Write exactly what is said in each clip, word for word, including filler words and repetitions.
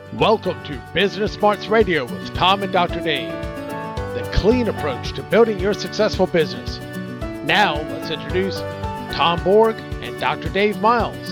Welcome to Business Smarts Radio with Tom and Doctor Dave, the clean approach to building your successful business. Now, let's introduce Tom Borg and Doctor Dave Miles.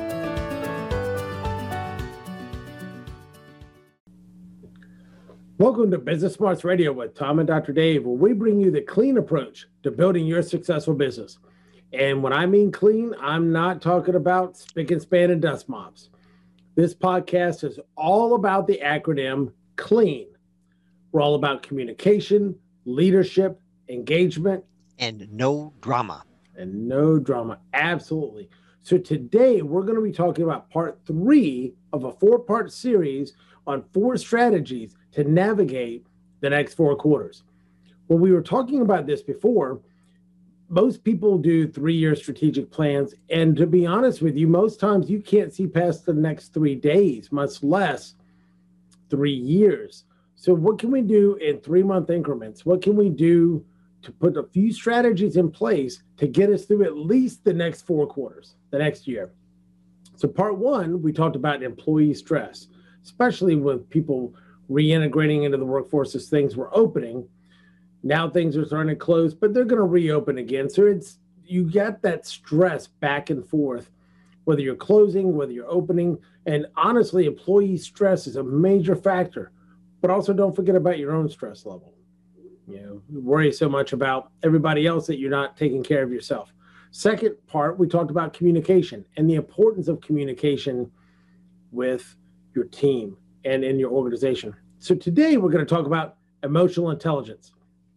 Welcome to Business Smarts Radio with Tom and Doctor Dave, where we bring you the clean approach to building your successful business. And when I mean clean, I'm not talking about spick and span and dust mops. This podcast is all about the acronym CLEAN. We're all about communication, leadership, engagement. And no drama. And no drama. Absolutely. So today we're going to be talking about part three of a four-part series on four strategies to navigate the next four quarters. When we were talking about this before, most people do three-year strategic plans, and to be honest with you, most times you can't see past the next three days, much less three years. So what can we do in three-month increments? What can we do to put a few strategies in place to get us through at least the next four quarters, the next year? So part one, we talked about employee stress, especially with people reintegrating into the workforce as things were opening. Now things are starting to close, but they're going to reopen again. So it's you get that stress back and forth, whether you're closing, whether you're opening. And honestly, employee stress is a major factor. But also don't forget about your own stress level. You know, you worry so much about everybody else that you're not taking care of yourself. Second part, we talked about communication and the importance of communication with your team and in your organization. So today we're going to talk about emotional intelligence.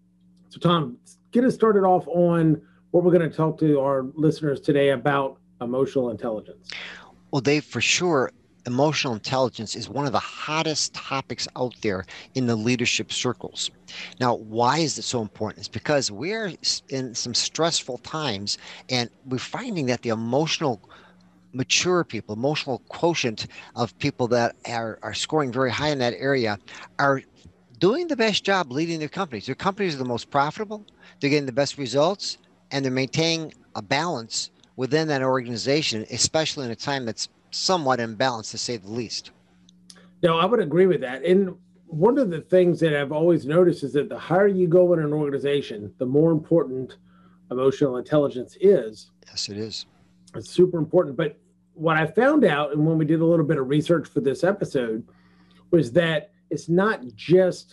So Tom, get us started off on what we're going to talk to our listeners today about emotional intelligence. Well, Dave, for sure, emotional intelligence is one of the hottest topics out there in the leadership circles. Now, why is it so important? It's because we're in some stressful times, and we're finding that the emotional mature people, emotional quotient of people that are, are scoring very high in that area are doing the best job leading their companies. Their companies are the most profitable, they're getting the best results, and they're maintaining a balance within that organization, especially in a time that's somewhat imbalanced, to say the least. No, I would agree with that. And one of the things that I've always noticed is that the higher you go in an organization, the more important emotional intelligence is. Yes, it is. It's super important. But what I found out, and when we did a little bit of research for this episode, was that it's not just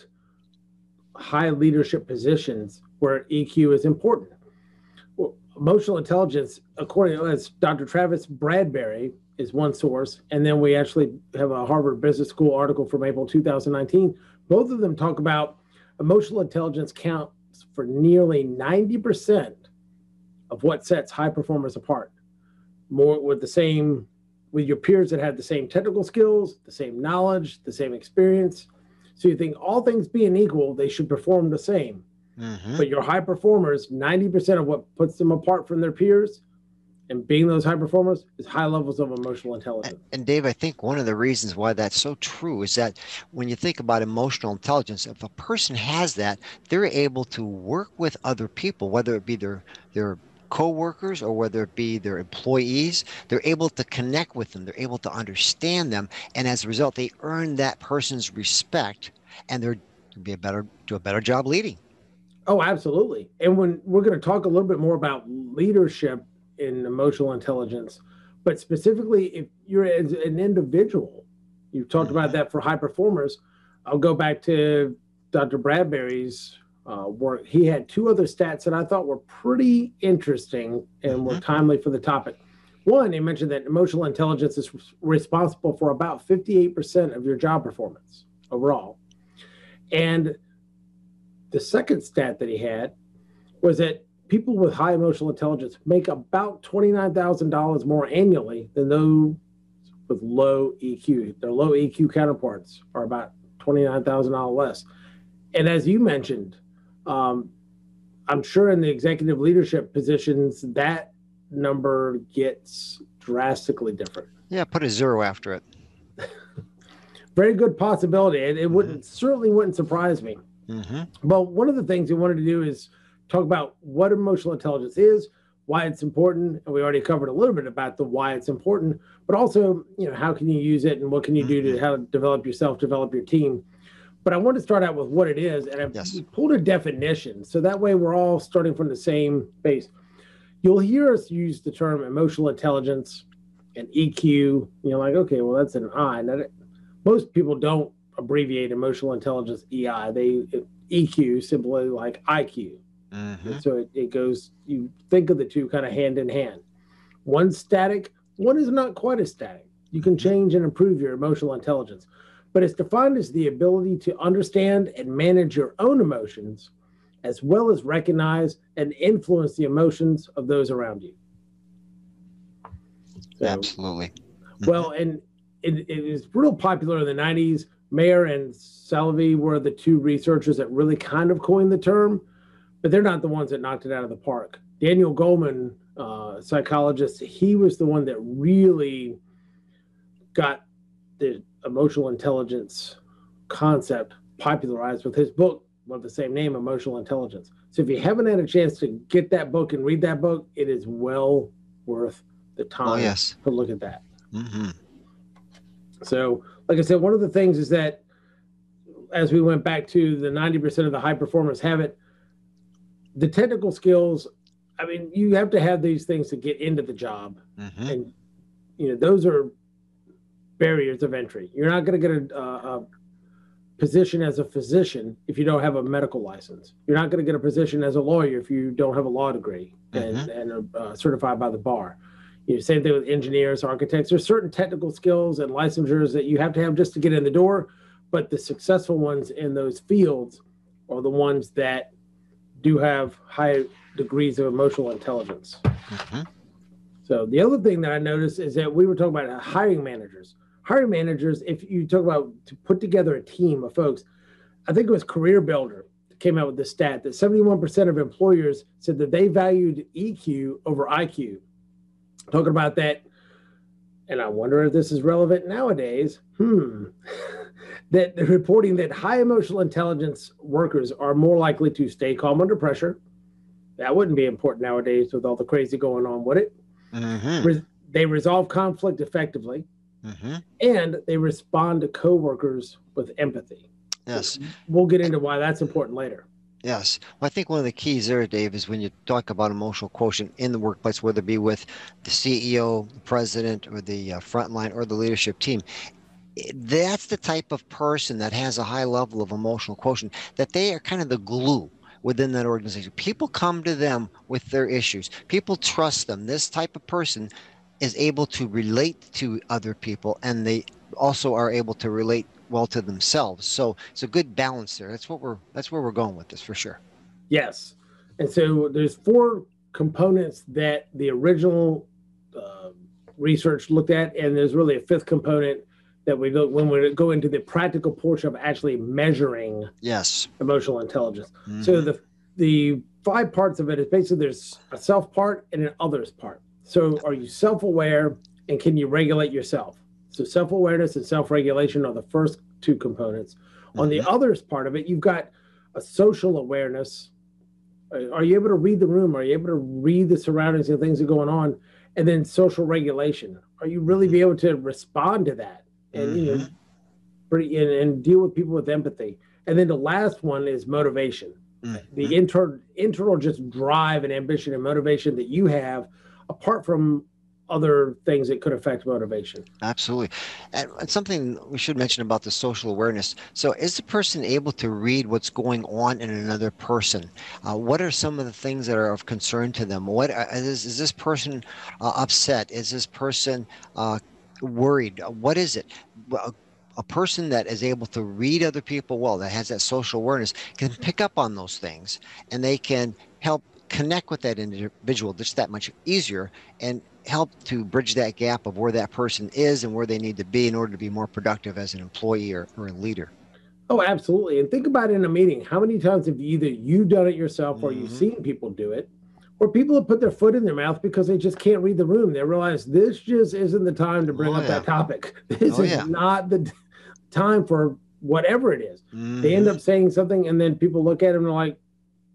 high leadership positions where E Q is important. Well, emotional intelligence, according to Doctor Travis Bradberry, is one source. And then we actually have a Harvard Business School article from April two thousand nineteen. Both of them talk about emotional intelligence counts for nearly ninety percent of what sets high performers apart. More with the same, with your peers that have the same technical skills, the same knowledge, the same experience. So you think all things being equal, they should perform the same. Mm-hmm. But your high performers, ninety percent of what puts them apart from their peers and being those high performers is high levels of emotional intelligence. And, and Dave, I think one of the reasons why that's so true is that when you think about emotional intelligence, if a person has that, they're able to work with other people, whether it be their their co-workers or whether it be their employees. They're able to connect with them. They're able to understand them. And as a result, they earn that person's respect, and they're to be a better, do a better job leading. Oh, absolutely. And when we're going to talk a little bit more about leadership in emotional intelligence, but specifically if you're as an individual, you've talked mm-hmm. about that for high performers. I'll go back to Doctor Bradberry's Uh, work. He had two other stats that I thought were pretty interesting and mm-hmm. were timely for the topic. One, he mentioned that emotional intelligence is responsible for about fifty-eight percent of your job performance overall. And the second stat that he had was that people with high emotional intelligence make about twenty-nine thousand dollars more annually than those with low E Q. Their low E Q counterparts are about twenty-nine thousand dollars less. And as you mentioned, Um, I'm sure in the executive leadership positions, that number gets drastically different. Yeah, put a zero after it. Very good possibility. It, it wouldn't mm-hmm. certainly wouldn't surprise me. Mm-hmm. But one of the things we wanted to do is talk about what emotional intelligence is, why it's important, and we already covered a little bit about the why it's important, but also, you know, how can you use it and what can you do to how to develop yourself, develop your team. But I want to start out with what it is, and I've Yes. pulled a definition, so that way we're all starting from the same base. You'll hear us use the term emotional intelligence and E Q. You're like, okay, well, that's an I. That, most people don't abbreviate emotional intelligence E I. They E Q simply like I Q. Mm-hmm. And so it, it goes, you think of the two kind of hand in hand. One's static, one is not quite as static. You can change and improve your emotional intelligence, but it's defined as the ability to understand and manage your own emotions, as well as recognize and influence the emotions of those around you. So, absolutely. Well, and it, it is real popular in the nineties. Mayer and Salovey were the two researchers that really kind of coined the term, but they're not the ones that knocked it out of the park. Daniel Goleman, uh, psychologist, he was the one that really got the emotional intelligence concept popularized with his book with the same name, Emotional Intelligence. So if you haven't had a chance to get that book and read that book, it is well worth the time oh, yes. to look at that. Mm-hmm. So, like I said, one of the things is that as we went back to the ninety percent of the high performers have it, the technical skills, I mean, you have to have these things to get into the job. Mm-hmm. And, you know, those are barriers of entry. You're not going to get a, a, a position as a physician if you don't have a medical license. You're not going to get a position as a lawyer if you don't have a law degree and, mm-hmm. and are uh, certified by the bar. You know, same thing with engineers, architects. There's certain technical skills and licensures that you have to have just to get in the door, but the successful ones in those fields are the ones that do have high degrees of emotional intelligence. Mm-hmm. So the other thing that I noticed is that we were talking about hiring managers. Hiring managers, if you talk about to put together a team of folks, I think it was Career Builder that came out with the stat that seventy-one percent of employers said that they valued E Q over I Q. Talking about that, and I wonder if this is relevant nowadays, hmm, that they're reporting that high emotional intelligence workers are more likely to stay calm under pressure. That wouldn't be important nowadays with all the crazy going on, would it? Mm-hmm. Re- they resolve conflict effectively, mm-hmm. and they respond to coworkers with empathy. Yes. We'll get into why that's important later. Yes. Well, I think one of the keys there, Dave, is when you talk about emotional quotient in the workplace, whether it be with the C E O, the president, or the uh, frontline, or the leadership team, that's the type of person that has a high level of emotional quotient, that they are kind of the glue within that organization. People come to them with their issues. People trust them. This type of person is able to relate to other people, and they also are able to relate well to themselves. So it's a good balance there. That's what we're that's where we're going with this for sure. Yes. And so there's four components that the original uh, research looked at, and there's really a fifth component that we look when we go into the practical portion of actually measuring yes emotional intelligence. Mm-hmm. So the the five parts of it is basically there's a self part and an others part. So are you self-aware, and can you regulate yourself? So self-awareness and self-regulation are the first two components. Mm-hmm. On the others part of it, you've got a social awareness. Are you able to read the room? Are you able to read the surroundings and things that are going on? And then social regulation. Are you really be able to respond to that and mm-hmm. you know, pretty, and, and deal with people with empathy? And then the last one is motivation. Mm-hmm. The inter, internal just drive and ambition and motivation that you have apart from other things that could affect motivation. Absolutely. And something we should mention about the social awareness. So is the person able to read what's going on in another person? Uh, what are some of the things that are of concern to them? What are, is, is this person uh, upset? Is this person uh, worried? What is it? Well, a person that is able to read other people well, that has that social awareness, can pick up on those things, and they can help connect with that individual just that much easier and help to bridge that gap of where that person is and where they need to be in order to be more productive as an employee or, or a leader. Oh, absolutely. And think about it in a meeting. How many times have either you done it yourself or mm-hmm. you've seen people do it, or people have put their foot in their mouth because they just can't read the room. They realize this just isn't the time to bring oh, up yeah. that topic. This oh, is yeah. not the time for whatever it is. Mm-hmm. They end up saying something, and then people look at them and they're like,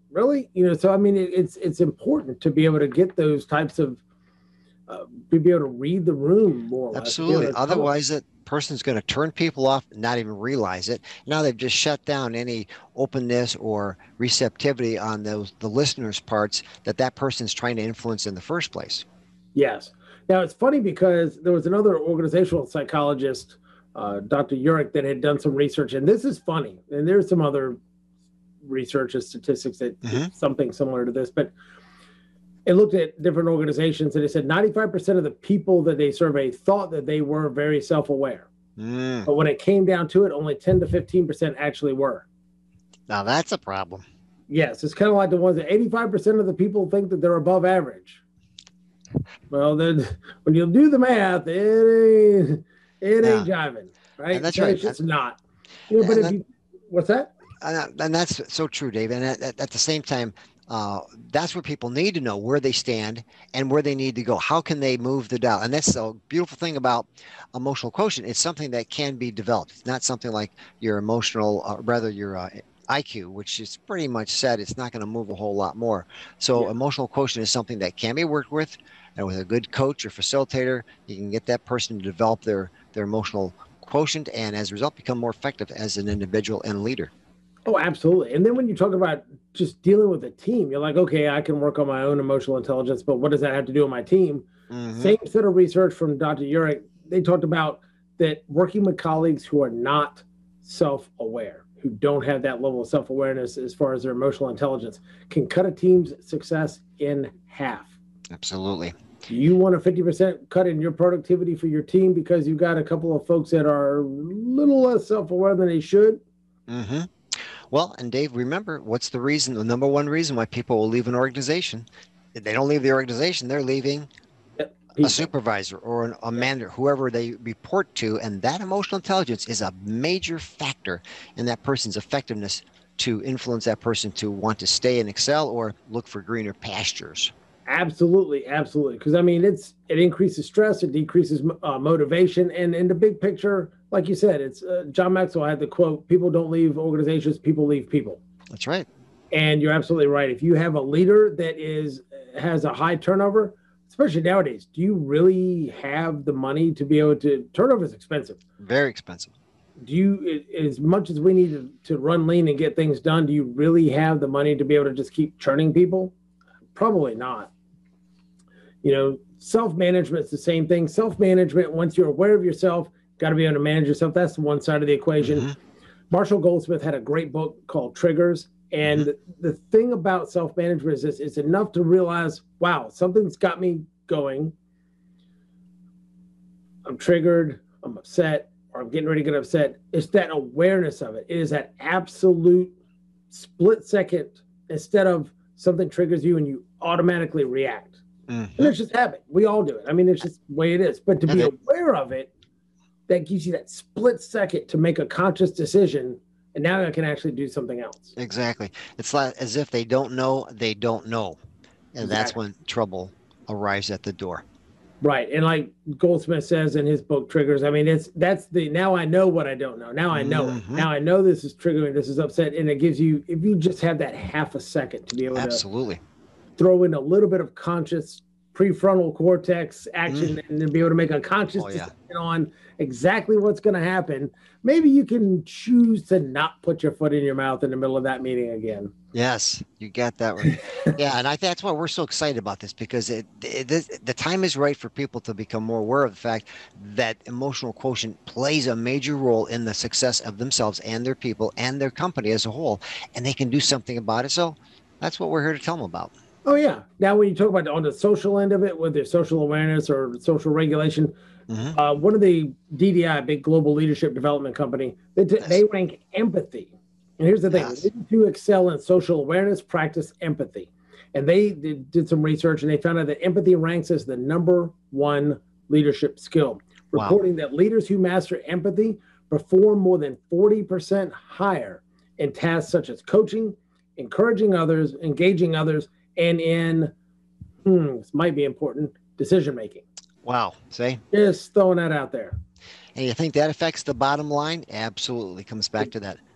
really? You know, so I mean, it, it's it's important to be able to get those types of uh, to be able to read the room more or less. To be able Absolutely. to tell Otherwise, that person's going to turn people off and not even realize it. Now they've just shut down any openness or receptivity on those the listeners' parts that that person's trying to influence in the first place. yes. Now it's funny because there was another organizational psychologist, uh, Doctor Urich, that had done some research, and this is funny. And there's some other research and statistics that hmm something similar to this, but it looked at different organizations and it said ninety-five percent of the people that they surveyed thought that they were very self-aware. Mm. But when it came down to it, only ten to fifteen percent actually were. Now that's a problem. Yes, it's kind of like the ones that eighty-five percent of the people think that they're above average. Well, then when you do the math, it ain't, it ain't Yeah. jiving, right? And that's So right. it's just not. You know, but And, if that, you, what's that? and and that's so true, Dave. And at, at at the same time, uh, that's what people need to know where they stand and where they need to go. How can they move the dial? And that's the beautiful thing about emotional quotient. It's something that can be developed. It's not something like your emotional, uh, rather your uh, I Q, which is pretty much set. It's not going to move a whole lot more. So Yeah, emotional quotient is something that can be worked with, and with a good coach or facilitator, you can get that person to develop their their emotional quotient, and as a result, become more effective as an individual and leader. oh, absolutely. And then when you talk about just dealing with a team, you're like, okay, I can work on my own emotional intelligence, but what does that have to do with my team? hmm Same set of research from Doctor Urich. They talked about that working with colleagues who are not self aware, who don't have that level of self awareness as far as their emotional intelligence, can cut a team's success in half. Absolutely. Do you want a fifty percent cut in your productivity for your team because you've got a couple of folks that are a little less self aware than they should? hmm Well, and Dave, remember, what's the reason, the number one reason why people will leave an organization? They don't leave the organization, they're leaving Yep. a People. supervisor or an, a Yep. manager, whoever they report to. And that emotional intelligence is a major factor in that person's effectiveness to influence that person to want to stay and excel or look for greener pastures. Absolutely, absolutely. Because I mean, it's it increases stress, it decreases uh, motivation, and in the big picture, like you said, it's uh, John Maxwell had the quote: "People don't leave organizations; people leave people." That's right. And you're absolutely right. If you have a leader that is has a high turnover, especially nowadays, do you really have the money to be able to? Turnover is expensive. Very expensive. Do you, as much as we need to, to run lean and get things done, do you really have the money to be able to just keep churning people? Probably not. You know, self-management is the same thing. Self-management, once you're aware of yourself, got to be able to manage yourself. That's the one side of the equation. hmm Marshall Goldsmith had a great book called Triggers. hmm And the thing about self-management is this, it's enough to realize, wow, something's got me going. I'm triggered, I'm upset, or I'm getting ready to get upset. It's that awareness of it. It is that absolute split second instead of something triggers you and you automatically react. hmm And it's just habit. We all do it. I mean, it's just the way it is. But to Yeah, be they, aware of it, that gives you that split second to make a conscious decision. And now I can actually do something else. exactly. It's like as if they don't know, they don't know. And that's Exactly. when trouble arrives at the door. Right. And like Goldsmith says in his book Triggers, I mean, it's that's the now I know what I don't know. Now I know it. hmm Now I know this is triggering, this is upset. And it gives you, if you just have that half a second to be able to Absolutely. throw in a little bit of conscious prefrontal cortex action Mm. and then be able to make a conscious Oh, yeah. decision on exactly what's going to happen, maybe you can choose to not put your foot in your mouth in the middle of that meeting again. Yes, you got that right. Yeah, and I that's why we're so excited about this because it, it this, the time is right for people to become more aware of the fact that emotional quotient plays a major role in the success of themselves and their people and their company as a whole, and they can do something about it. So that's what we're here to tell them about. Oh yeah. Now, when you talk about on the social end of it, with their social awareness or social regulation, hmm uh, one of the D D I, big global leadership development company, they t- Yes. they rank empathy. And here's the thing: Yes. leaders who excel in social awareness practice empathy. And they did, did some research, and they found out that empathy ranks as the number one leadership skill, Wow. reporting that leaders who master empathy perform more than forty percent higher in tasks such as coaching, encouraging others, engaging others, and in, hmm, this might be important, decision making. Wow. See? Just throwing that out there. And you think that affects the bottom line? Absolutely. Comes back It, to that.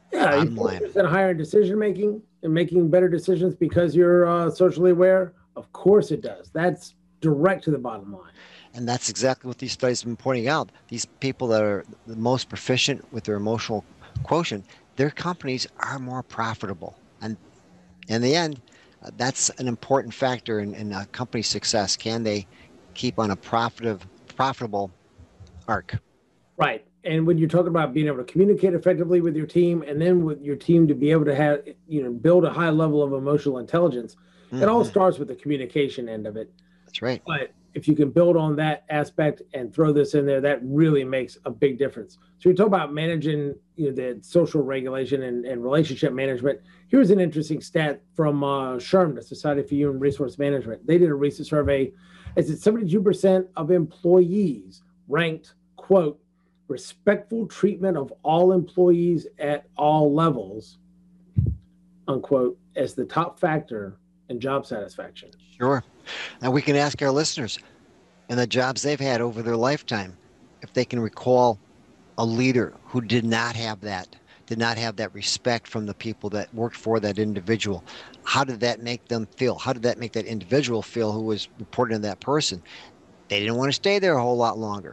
Yeah, you Bottom line. focus on higher decision making and making better decisions because you're uh, socially aware. Of course, it does. That's direct to the bottom line. And that's exactly what these studies have been pointing out. These people that are the most proficient with their emotional quotient, their companies are more profitable. And in the end, uh, that's an important factor in, in a company's success. Can they keep on a profitable, profitable arc? Right. And when you're talking about being able to communicate effectively with your team and then with your team to be able to have, you know, build a high level of emotional intelligence, mm-hmm. it all starts with the communication end of it. That's right. But if you can build on that aspect and throw this in there, that really makes a big difference. So you talk about managing, you know, the social regulation and, and relationship management. Here's an interesting stat from uh, S H R M, the Society for Human Resource Management. They did a recent survey. It said seventy-two percent of employees ranked, quote, respectful treatment of all employees at all levels, unquote, as the top factor in job satisfaction. Sure. Now we can ask our listeners and the jobs they've had over their lifetime if they can recall a leader who did not have that, did not have that respect from the people that worked for that individual. How did that make them feel? How did that make that individual feel who was reporting to that person? They didn't want to stay there a whole lot longer.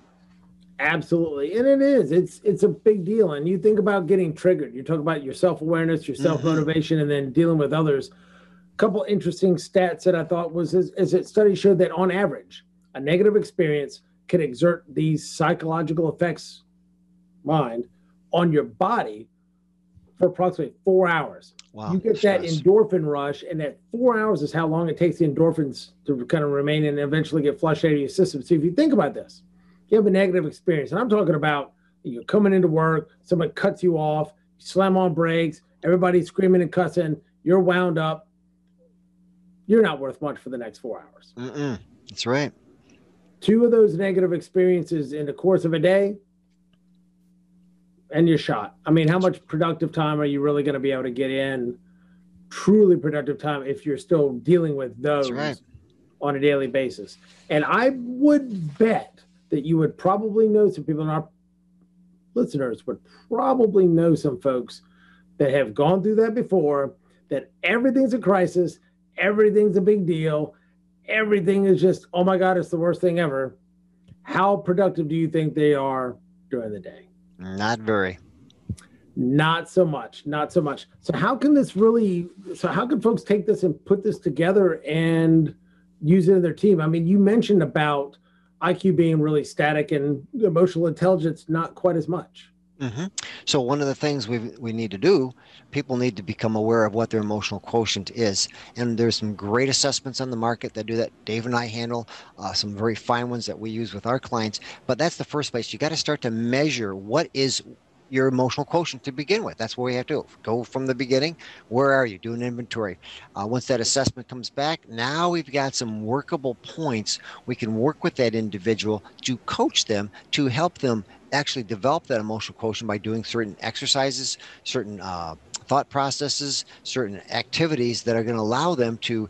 Absolutely. And it is. It's it's a big deal. And you think about getting triggered. You talk about your self-awareness, your self-motivation, mm-hmm. and then dealing with others. A couple interesting stats that I thought was is, is that studies showed that on average, a negative experience can exert these psychological effects, mind, on your body for approximately four hours. Wow. You get Stress. that endorphin rush, and that four hours is how long it takes the endorphins to kind of remain and eventually get flushed out of your system. So if you think about this, you have a negative experience, and I'm talking about you're coming into work, someone cuts you off, you slam on brakes, everybody's screaming and cussing, you're wound up. You're not worth much for the next four hours. Mm-mm. That's right. Two of those negative experiences in the course of a day, and you're shot. I mean, how much productive time are you really going to be able to get in? Truly productive time if you're still dealing with those right. on a daily basis. And I would bet that you would probably know some people in our listeners would probably know some folks that have gone through that before, that everything's a crisis, everything's a big deal, everything is just, oh my God, it's the worst thing ever. How productive do you think they are during the day? Not very. Not so much, not so much. So how can this really, so how can folks take this and put this together and use it in their team? I mean, you mentioned about I Q being really static and emotional intelligence not quite as much. Mm-hmm. So one of the things we we need to do, people need to become aware of what their emotional quotient is. And there's some great assessments on the market that do that. Dave and I handle uh, some very fine ones that we use with our clients. But that's the first place. You got to start to measure what is your emotional quotient to begin with. That's what we have to do. Go from the beginning. Where are you? Do an inventory. Uh, once that assessment comes back, now we've got some workable points. We can work with that individual to coach them, to help them actually develop that emotional quotient by doing certain exercises, certain uh, thought processes, certain activities that are going to allow them to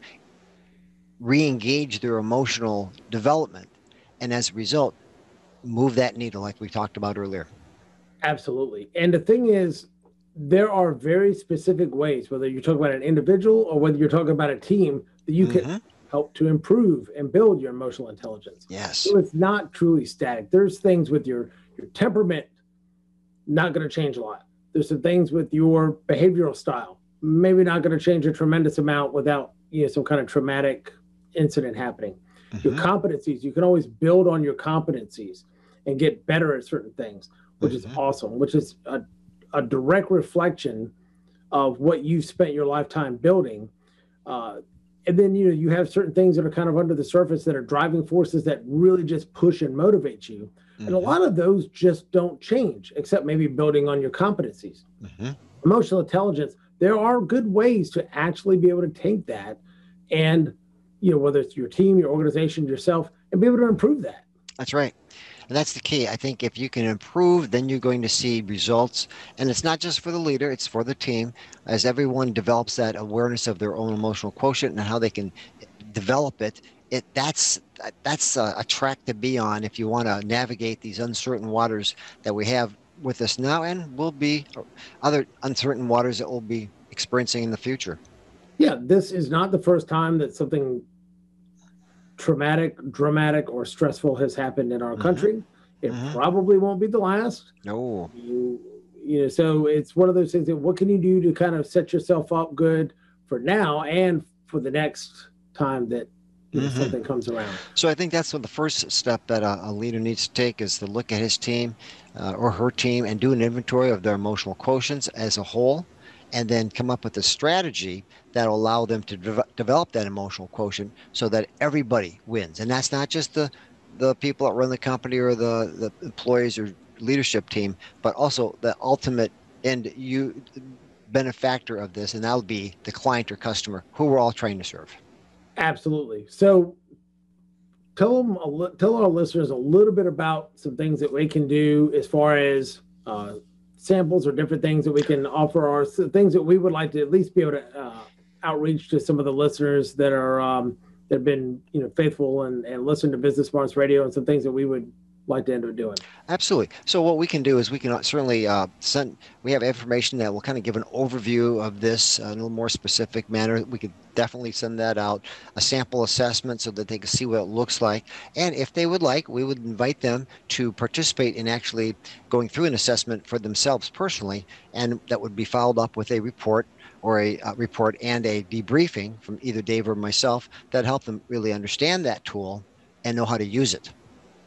re-engage their emotional development. And as a result, move that needle like we talked about earlier. Absolutely. And the thing is, there are very specific ways, whether you're talking about an individual or whether you're talking about a team, that you mm-hmm. can help to improve and build your emotional intelligence. Yes. So it's not truly static. There's things with your, your temperament, not going to change a lot. There's some things with your behavioral style, maybe not going to change a tremendous amount without, you know, some kind of traumatic incident happening. Mm-hmm. Your competencies, you can always build on your competencies and get better at certain things, which mm-hmm. is awesome, which is a, a direct reflection of what you've spent your lifetime building. Uh, and then, you know, you have certain things that are kind of under the surface that are driving forces that really just push and motivate you. Mm-hmm. And a lot of those just don't change, except maybe building on your competencies. Mm-hmm. Emotional intelligence, there are good ways to actually be able to take that and, you know, whether it's your team, your organization, yourself, and be able to improve that. That's right. And that's the key. I think if you can improve, then you're going to see results. And it's not just for the leader, it's for the team. As everyone develops that awareness of their own emotional quotient and how they can develop it, it that's that's a, a track to be on if you want to navigate these uncertain waters that we have with us now, and will be other uncertain waters that we'll be experiencing in the future. Yeah, this is not the first time that something traumatic, dramatic, or stressful has happened in our Mm-hmm. country. It Mm-hmm. probably won't be the last. No. You, you know, so it's one of those things that what can you do to kind of set yourself up good for now and for the next time that you know, Mm-hmm. something comes around. So I think that's what the first step that a, a leader needs to take is to look at his team uh, or her team and do an inventory of their emotional quotients as a whole, and then come up with a strategy that will allow them to de- develop that emotional quotient so that everybody wins. And that's not just the the people that run the company or the, the employees or leadership team, but also the ultimate end you benefactor of this, and that'll be the client or customer who we're all trying to serve. Absolutely. So tell them, a li- tell our listeners a little bit about some things that we can do as far as uh, samples or different things that we can offer, or s- things that we would like to at least be able to uh, outreach to some of the listeners that are um, that have been you know faithful and, and listen to Business Smarts Radio, and some things that we would like to end up doing. Absolutely. So what we can do is we can certainly uh, send. We have information that will kind of give an overview of this uh, in a little more specific manner. We could definitely send that out, a sample assessment, so that they can see what it looks like. And if they would like, we would invite them to participate in actually going through an assessment for themselves personally, and that would be followed up with a report or a uh, report and a debriefing from either Dave or myself that help them really understand that tool and know how to use it.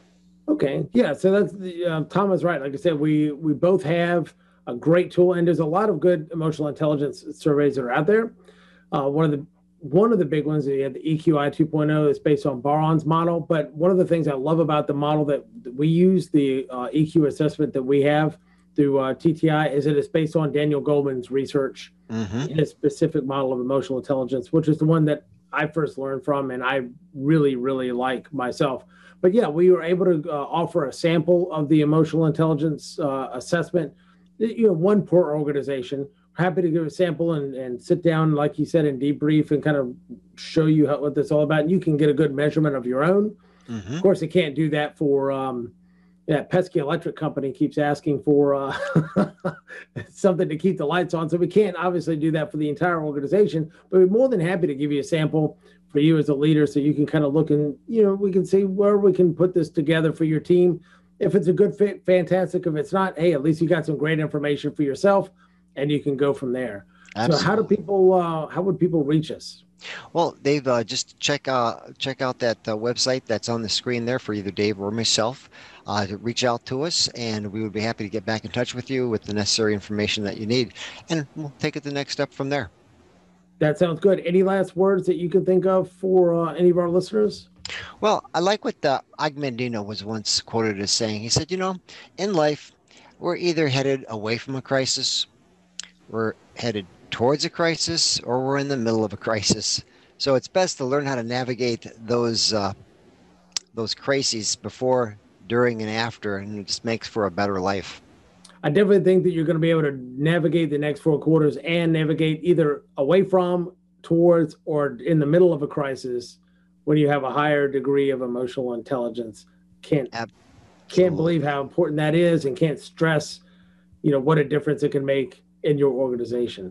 Okay, yeah. So that's the uh, Tom is right. Like I said, we we both have a great tool, and there's a lot of good emotional intelligence surveys that are out there. Uh, one of the one of the big ones, you have the E Q I two point oh, is based on Baron's model. But one of the things I love about the model that we use, the uh, E Q assessment that we have through uh, T T I, is that it's based on Daniel Goleman's research Mm-hmm. in a specific model of emotional intelligence, which is the one that I first learned from, and I really, really like myself. But yeah, we were able to uh, offer a sample of the emotional intelligence uh, assessment. You know, one per organization. Happy to give a sample and, and sit down, like you said, and debrief and kind of show you how, what this is all about. And you can get a good measurement of your own. Mm-hmm. Of course, it can't do that for um, that pesky electric company keeps asking for uh, something to keep the lights on. So we can't obviously do that for the entire organization, but we're more than happy to give you a sample for you as a leader so you can kind of look and, you know, we can see where we can put this together for your team. If it's a good fit, fantastic. If it's not, hey, at least you got some great information for yourself and you can go from there. Absolutely. So how do people, uh, how would people reach us? Well, Dave, uh, just check uh, check out that uh, website that's on the screen there for either Dave or myself uh, to reach out to us, and we would be happy to get back in touch with you with the necessary information that you need, and we'll take it the next step from there. That sounds good. Any last words that you can think of for uh, any of our listeners? Well, I like what uh, Agmendino was once quoted as saying. He said, you know, in life, we're either headed away from a crisis, we're headed towards a crisis, or we're in the middle of a crisis. So it's best to learn how to navigate those uh, those crises before, during, and after, and it just makes for a better life. I definitely think that you're going to be able to navigate the next four quarters and navigate either away from, towards, or in the middle of a crisis when you have a higher degree of emotional intelligence. Can't Absolutely. can't believe how important that is, and can't stress, you know, what a difference it can make in your organization.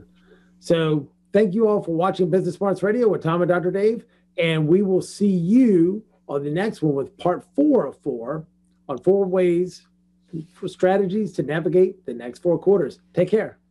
So thank you all for watching Business Smarts Radio with Tom and Doctor Dave, and we will see you on the next one with part four of four on four ways for strategies to navigate the next four quarters. Take care.